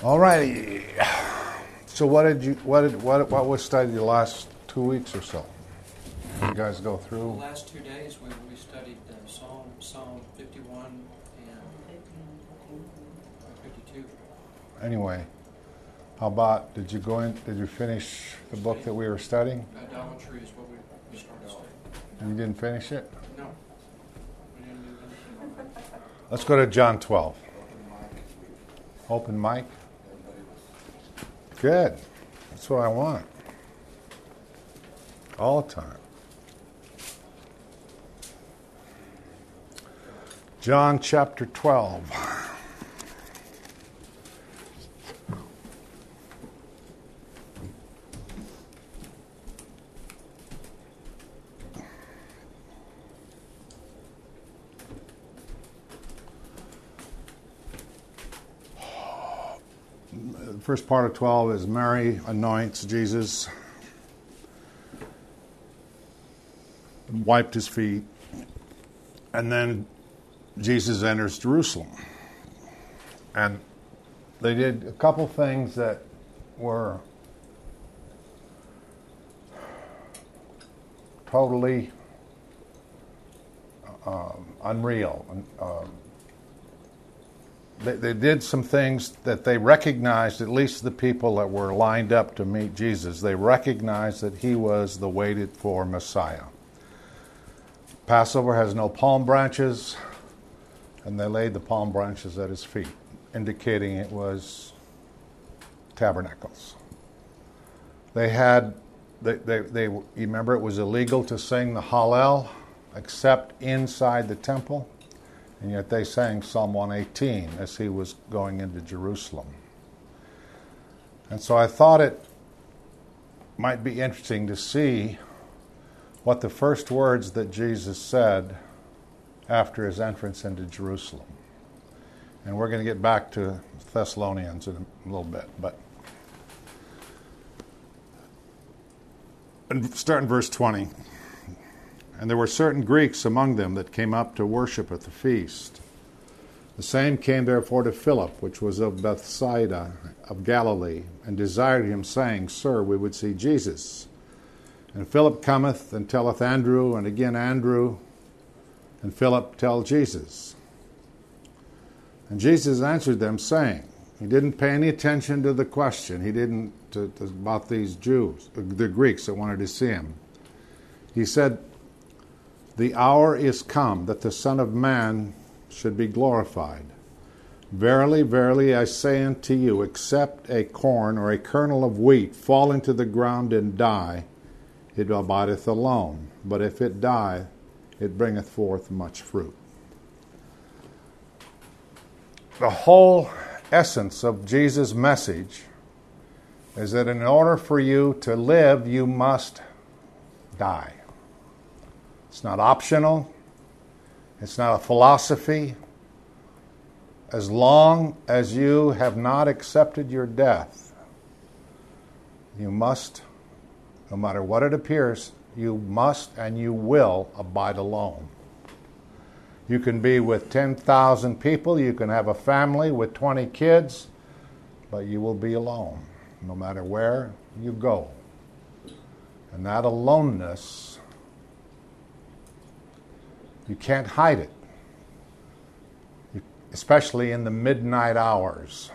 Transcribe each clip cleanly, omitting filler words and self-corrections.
All righty. So what was studied the last 2 weeks or so? You guys go The through? last 2 days we studied Psalm 51 and 52. Anyway, how about, did you finish the book that we were studying? Idolatry is what we started studying. You didn't finish it? No. We didn't do anything on that. Let's go to John 12. Open mic. Good. That's what I want. All the time. John chapter 12. The first part of 12 is Mary anoints Jesus, wiped his feet, and then Jesus enters Jerusalem. And they did a couple things that were totally unreal. They did some things that they recognized, at least the people that were lined up to meet Jesus, they recognized that he was the waited for Messiah. Passover has no palm branches, and they laid the palm branches at his feet, indicating it was tabernacles. You remember it was illegal to sing the Hallel except inside the temple, and yet they sang Psalm 118 as he was going into Jerusalem. And so I thought it might be interesting to see what the first words that Jesus said after his entrance into Jerusalem. And we're going to get back to Thessalonians in a little bit, but start in verse 20. And there were certain Greeks among them that came up to worship at the feast. The same came therefore to Philip, which was of Bethsaida of Galilee, and desired him, saying, Sir, we would see Jesus. And Philip cometh and telleth Andrew, and again Andrew, and Philip tell Jesus. And Jesus answered them, saying, he didn't pay any attention to the question. He didn't about these Jews, the Greeks that wanted to see him. He said, the hour is come that the Son of Man should be glorified. Verily, verily, I say unto you, except a corn or a kernel of wheat fall into the ground and die, it abideth alone. But if it die, it bringeth forth much fruit. The whole essence of Jesus' message is that in order for you to live, you must die. It's not optional. It's not a philosophy. As long as you have not accepted your death, you must, no matter what it appears, you must and you will abide alone. You can be with 10,000 people, you can have a family with 20 kids, but you will be alone, no matter where you go. And that aloneness, you can't hide it, especially in the midnight hours.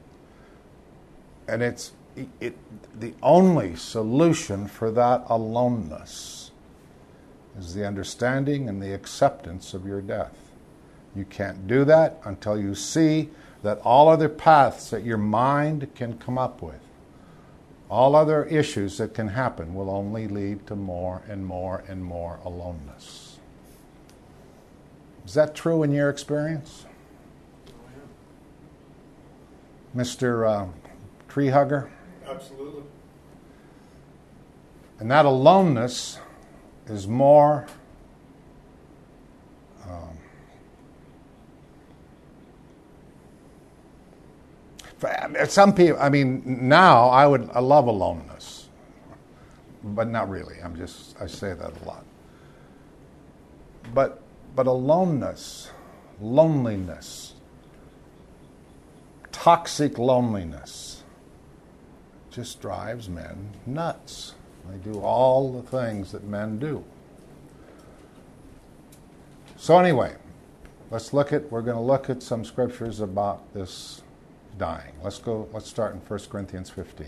And it's the only solution for that aloneness is the understanding and the acceptance of your death. You can't do that until you see that all other paths that your mind can come up with, all other issues that can happen, will only lead to more and more and more aloneness. Is that true in your experience? Mr. Tree Hugger? Absolutely. And that aloneness is more some people, now I love aloneness, but not really. I say that a lot. But aloneness, loneliness, toxic loneliness just drives men nuts. They do all the things that men do. So anyway, we're going to look at some scriptures about this dying. Let's start in 1 Corinthians 15.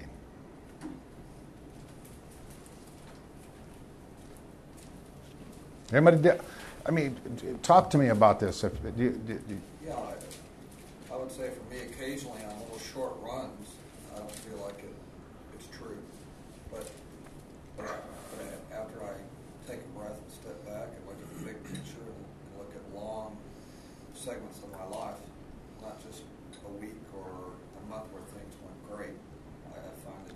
Talk to me about this. Yeah, I would say for me, occasionally on little short runs, I don't feel like it's true. But after I take a breath and step back and look at the big picture and look at long segments of my life, not just a week or a month where things went great, I find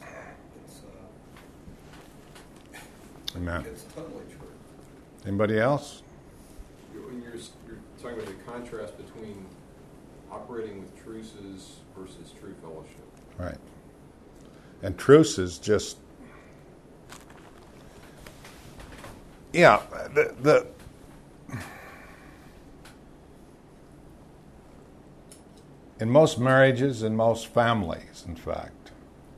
Amen. It's totally true. Anybody else? When you're talking about the contrast between operating with truces versus true fellowship. Right. And truce is just, in most marriages, in most families, in fact,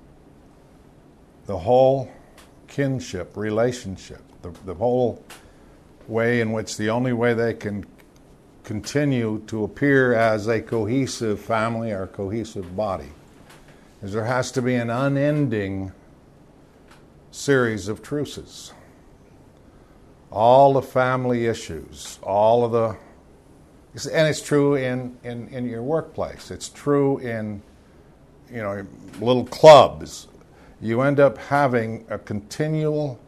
the whole kinship, relationship, the whole way in which the only way they can continue to appear as a cohesive family or cohesive body is there has to be an unending series of truces. All the family issues, all of the... And it's true in your workplace. It's true in, little clubs. You end up having a continual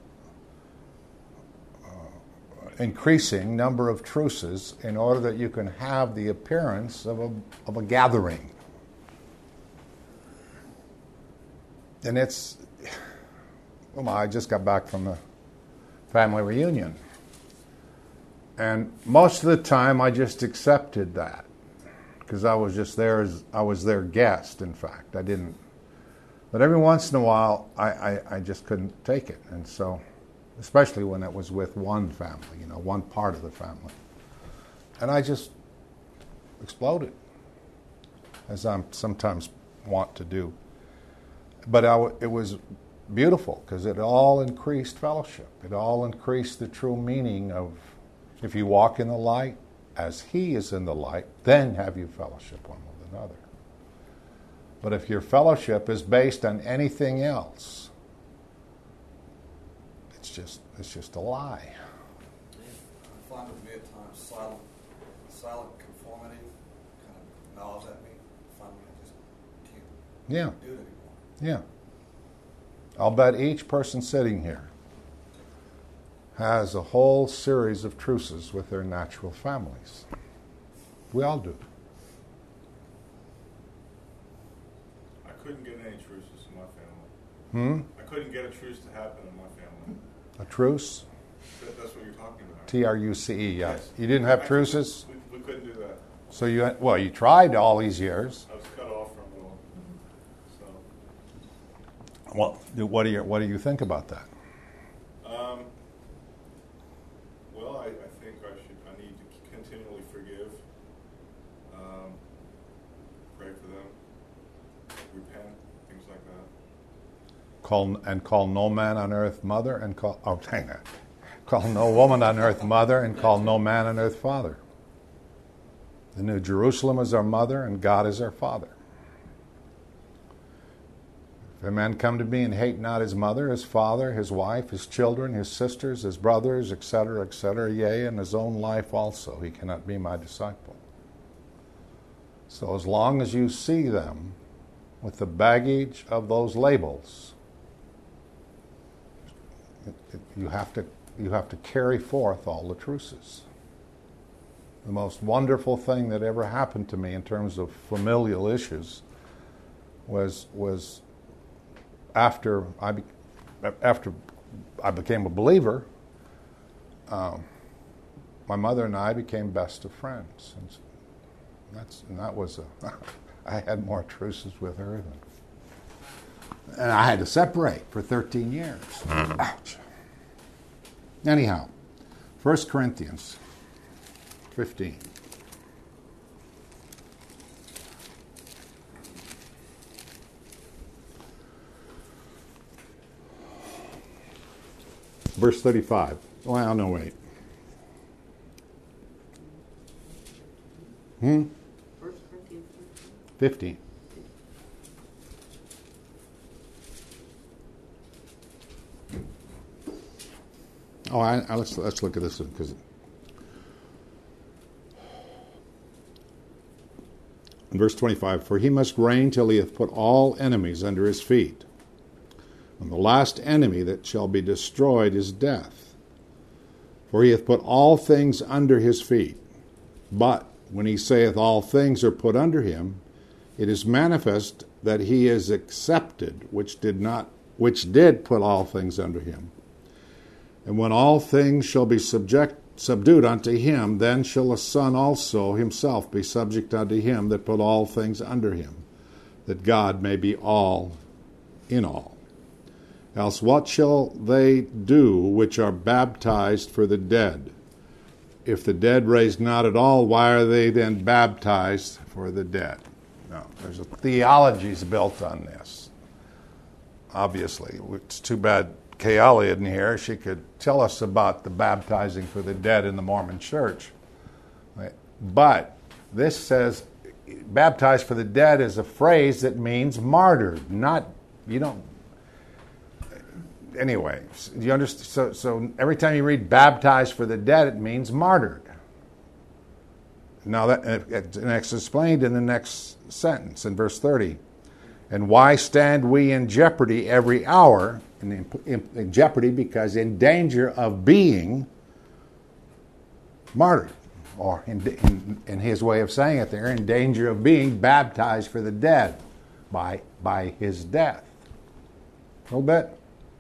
increasing number of truces in order that you can have the appearance of a gathering. And it's... I just got back from a family reunion. And most of the time I just accepted that because I was just there I was their guest, in fact. I didn't... But every once in a while I just couldn't take it. And so, especially when it was with one family, one part of the family. And I just exploded, as I sometimes want to do. But it was beautiful because it all increased fellowship. It all increased the true meaning of, if you walk in the light as He is in the light, then have you fellowship one with another. But if your fellowship is based on anything else, it's just a lie. I find with me at times silent conformity kind of gnaws at me. Finally, I just can't do it anymore. Yeah. I'll bet each person sitting here has a whole series of truces with their natural families. We all do. I couldn't get any truces in my family. I couldn't get a truce to happen in my family. A truce? That's what you're talking about. Truce, yeah. Yes. You didn't have truces? We couldn't do that. So you tried all these years. I was cut off from it all. So. Well, what do you think about that? Well, I think I need to continually forgive, pray for them, repent, things like that. Call no man on earth mother, and call no woman on earth mother, and call no man on earth father. The New Jerusalem is our mother, and God is our father. If a man come to me and hate not his mother, his father, his wife, his children, his sisters, his brothers, etc., yea, and his own life also, he cannot be my disciple. So as long as you see them with the baggage of those labels, you have to carry forth all the truces. The most wonderful thing that ever happened to me in terms of familial issues was after I became a believer. My mother and I became best of friends, and that was I had more truces with her and I had to separate for 13 years. Ouch. Anyhow, 1 Corinthians 15. verse 35. Well, no, wait. 1 Corinthians 15. Let's look at this one, because in verse 25, for he must reign till he hath put all enemies under his feet. And the last enemy that shall be destroyed is death. For he hath put all things under his feet. But when he saith all things are put under him, it is manifest that he is accepted, which did put all things under him. And when all things shall be subdued unto him, then shall the Son also himself be subject unto him that put all things under him, that God may be all in all. Else what shall they do which are baptized for the dead? If the dead raise not at all, why are they then baptized for the dead? No, there's a theology's built on this. Obviously, it's too bad Kayali isn't here. She could tell us about the baptizing for the dead in the Mormon Church. Right? But this says baptized for the dead is a phrase that means martyred. Anyway, you understand? So every time you read baptized for the dead, it means martyred. Now it's explained in the next sentence, in verse 30. And why stand we in jeopardy every hour? In jeopardy because in danger of being martyred. Or in his way of saying it there, in danger of being baptized for the dead by his death. A little bit.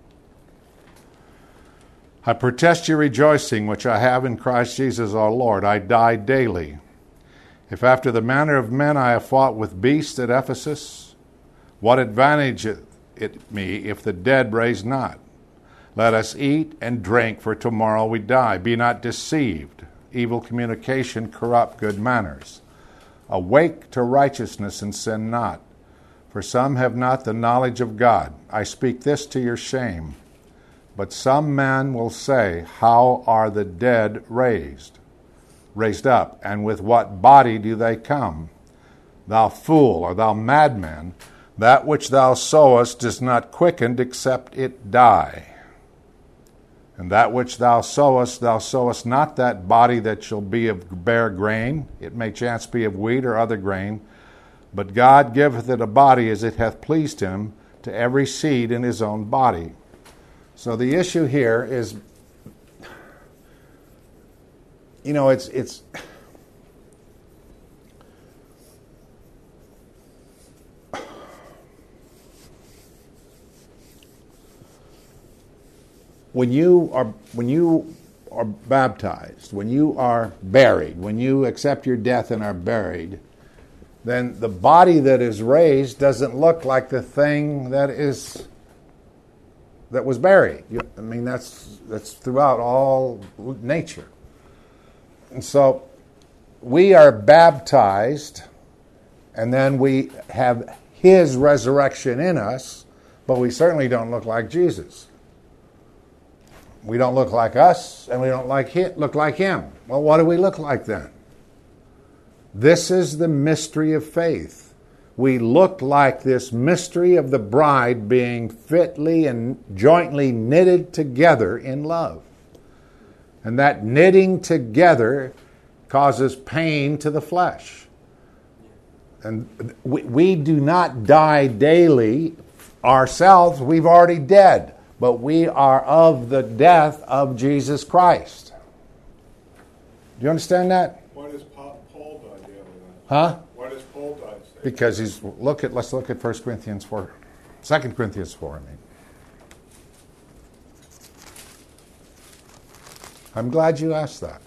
I protest your rejoicing, which I have in Christ Jesus our Lord. I die daily. If after the manner of men I have fought with beasts at Ephesus, what advantage it me if the dead raise not? Let us eat and drink, for tomorrow we die. Be not deceived. Evil communication corrupt good manners. Awake to righteousness and sin not, for some have not the knowledge of God. I speak this to your shame. But some men will say, how are the dead raised up, and with what body do they come? Thou fool, or thou madman, that which thou sowest is not quickened except it die. And that which thou sowest not that body that shall be of bare grain, it may chance be of wheat or other grain, but God giveth it a body as it hath pleased him, to every seed in his own body. So the issue here is, it's when you are baptized, when you are buried, when you accept your death and are buried, then the body that is raised doesn't look like the thing that was buried. That's throughout all nature. And so we are baptized, and then we have his resurrection in us, but we certainly don't look like Jesus. We don't look like us, and we don't look like him. Well, what do we look like then? This is the mystery of faith. We look like this mystery of the bride being fitly and jointly knitted together in love. And that knitting together causes pain to the flesh. And we do not die daily ourselves. We've already dead. But we are of the death of Jesus Christ. Do you understand that? Why does Paul die daily then? Huh? Why does Paul die? Because let's look at 1 Corinthians 4. 2 Corinthians 4, I'm glad you asked that.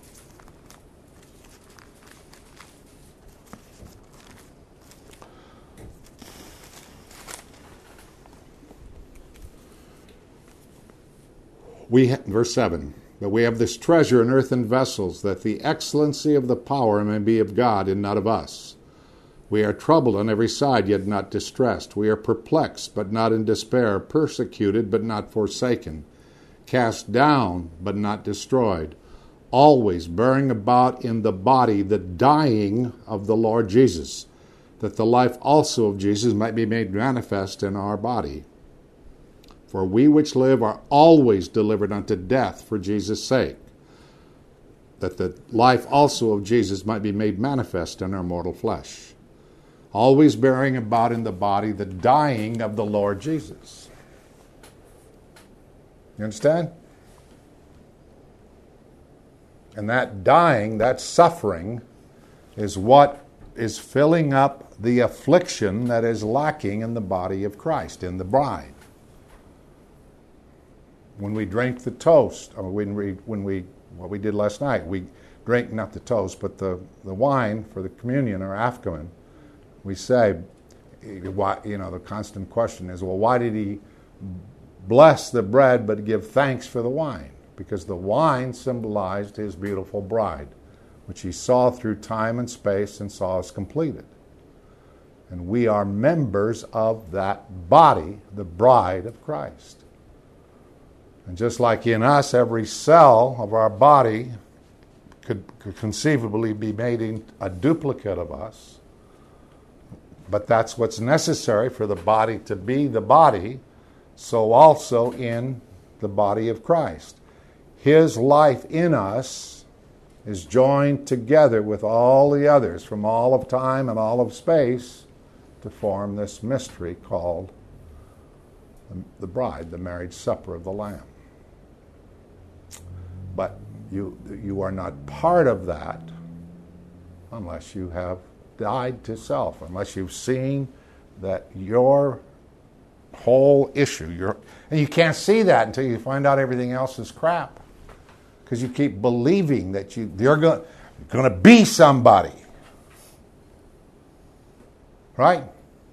Verse 7, but we have this treasure in earthen vessels, that the excellency of the power may be of God and not of us. We are troubled on every side, yet not distressed. We are perplexed, but not in despair, persecuted, but not forsaken, cast down but not destroyed, always bearing about in the body the dying of the Lord Jesus, that the life also of Jesus might be made manifest in our body. For we which live are always delivered unto death for Jesus' sake, that the life also of Jesus might be made manifest in our mortal flesh, always bearing about in the body the dying of the Lord Jesus. You understand? And that dying, that suffering, is what is filling up the affliction that is lacking in the body of Christ, in the bride. When we drink the toast, or when we what we did last night, we drink not the toast, but the wine for the communion or afkomen. We say, the constant question is, well, why did he bless the bread but give thanks for the wine? Because the wine symbolized his beautiful bride, which he saw through time and space and saw us completed. And we are members of that body, the bride of Christ. And just like in us, every cell of our body could conceivably be made a duplicate of us, but that's what's necessary for the body to be the body, so also in the body of Christ. His life in us is joined together with all the others from all of time and all of space to form this mystery called the bride, the marriage supper of the Lamb. But you are not part of that unless you have died to self, unless you've seen that your whole issue, and you can't see that until you find out everything else is crap. Because you keep believing that you're going to be somebody. Right?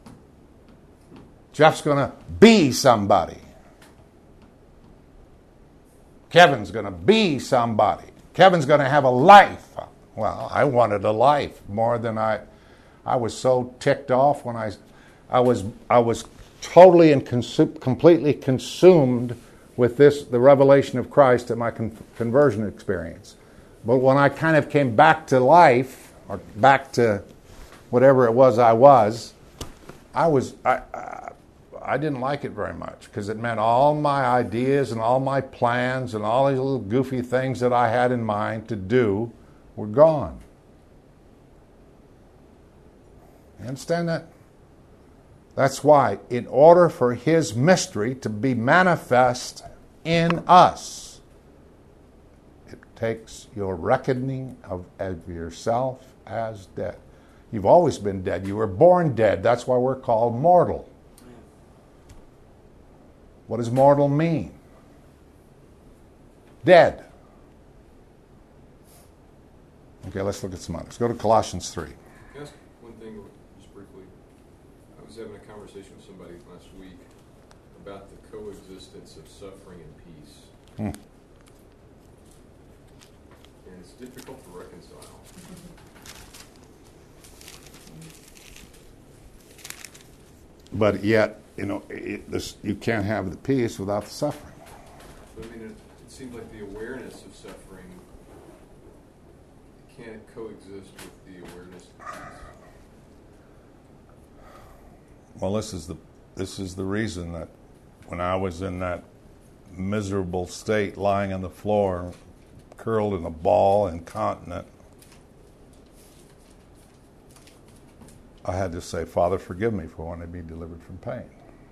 Jeff's going to be somebody. Kevin's going to be somebody. Kevin's going to have a life. Well, I wanted a life more than I was so ticked off when I was totally and completely consumed with the revelation of Christ at my conversion experience. But when I kind of came back to life, or back to whatever it was I didn't like it very much, because it meant all my ideas and all my plans and all these little goofy things that I had in mind to do were gone. You understand that? That's why, in order for his mystery to be manifest in us, it takes your reckoning of yourself as dead. You've always been dead. You were born dead. That's why we're called mortal. What does mortal mean? Dead. Okay, let's look at some others. Go to Colossians 3. Can I ask one thing just briefly? I was having a conversation with somebody last week about the coexistence of suffering and peace. And it's difficult to reconcile. But yet, you can't have the peace without the suffering. But I mean, it seems like the awareness of suffering can't coexist with the awareness of peace. Well, this is the reason that when I was in that miserable state, lying on the floor, curled in a ball, incontinent, I had to say, Father, forgive me for wanting to be delivered from pain.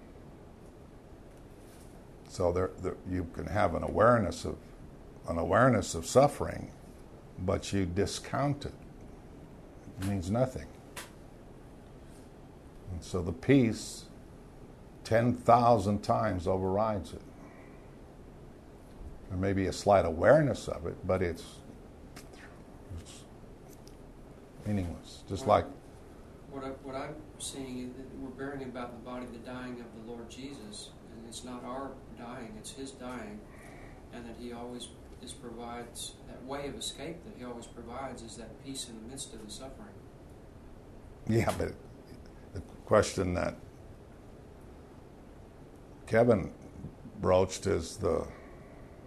So you can have an awareness of suffering, but you discount it. It means nothing. And so the peace 10,000 times overrides it. There may be a slight awareness of it, but it's meaningless. Just like What I'm seeing is that we're bearing about the body the dying of the Lord Jesus, and it's not our dying, it's his dying, and that he always provides that way of escape that he always provides is that peace in the midst of the suffering. Yeah, but the question that Kevin broached is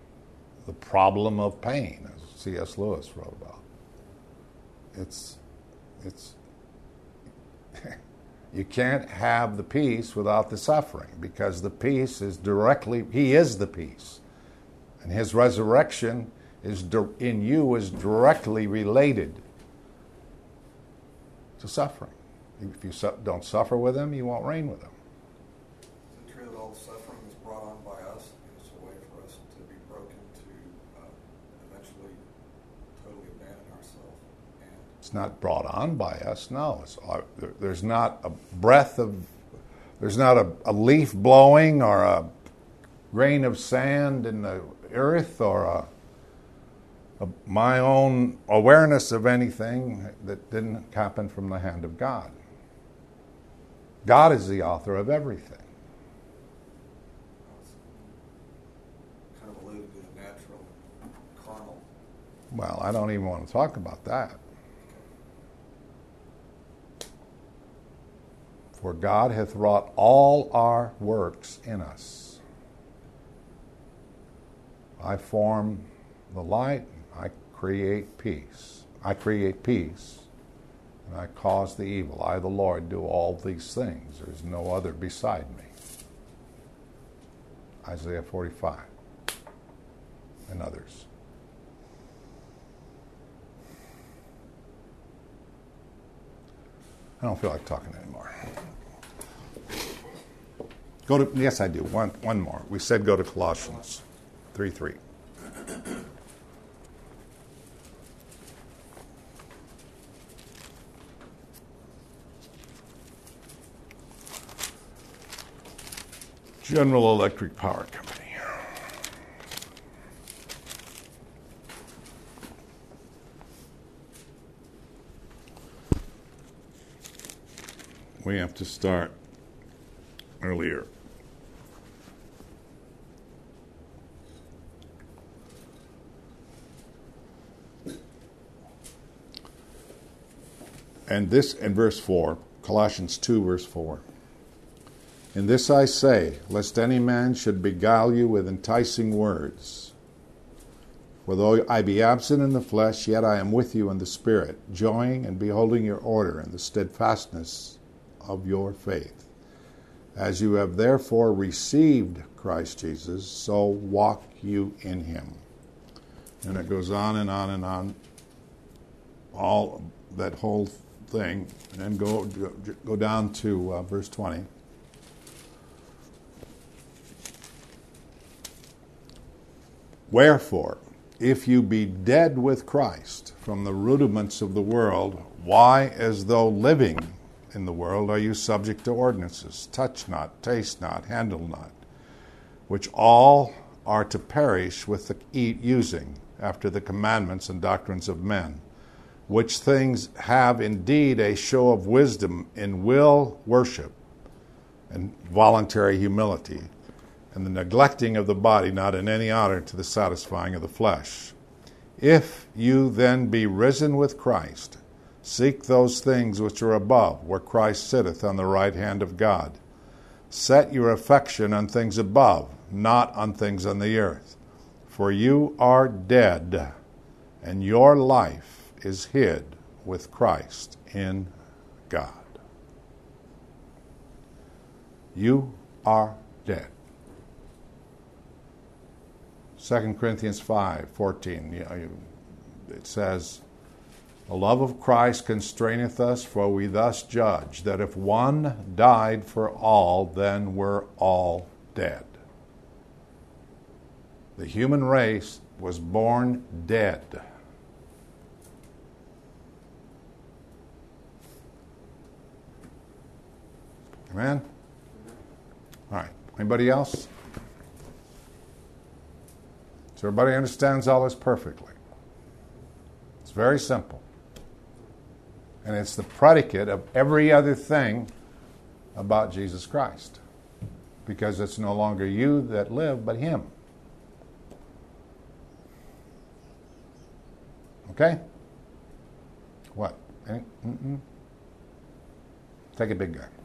the problem of pain, as C.S. Lewis wrote about. It's you can't have the peace without the suffering, because the peace is directly, he is the peace. And his resurrection in you is directly related to suffering. If you don't suffer with him, you won't reign with him. Is it true that all the suffering is brought on by us? It's a way for us to be broken to eventually totally abandon ourselves. And It's not brought on by us, no. There's not a breath of, there's not a leaf blowing or a grain of sand in the earth or my own awareness of anything that didn't happen from the hand of God. God is the author of everything. kind of alluded to the natural, carnal. Well, I don't even want to talk about that. For God hath wrought all our works in us. I form the light, I create peace. I create peace, and I cause the evil. I, the Lord, do all these things. There's no other beside me. Isaiah 45 and others. I don't feel like talking anymore. Yes, I do. One more. We said go to Colossians 3:3. General Electric Power Company. We have to start earlier. And this in verse 4, Colossians 2, verse 4. In this I say, lest any man should beguile you with enticing words. For though I be absent in the flesh, yet I am with you in the Spirit, joying and beholding your order and the steadfastness of your faith. As you have therefore received Christ Jesus, so walk you in him. And it goes on and on and on, all that whole thing, and then go down to verse 20. Wherefore, if you be dead with Christ from the rudiments of the world, why, as though living in the world, are you subject to ordinances? Touch not, taste not, handle not, which all are to perish with the using, after the commandments and doctrines of men, which things have indeed a show of wisdom in will worship and voluntary humility, and the neglecting of the body, not in any honor to the satisfying of the flesh. If you then be risen with Christ, seek those things which are above, where Christ sitteth on the right hand of God. Set your affection on things above, not on things on the earth. For you are dead, and your life is hid with Christ in God. You are dead. 2 Corinthians 5:14, it says, the love of Christ constraineth us, for we thus judge, that if one died for all, then we're all dead. The human race was born dead. Amen? All right. Anybody else? So everybody understands all this perfectly. It's very simple. And it's the predicate of every other thing about Jesus Christ. Because it's no longer you that live, but him. Okay? What? Take a big guy.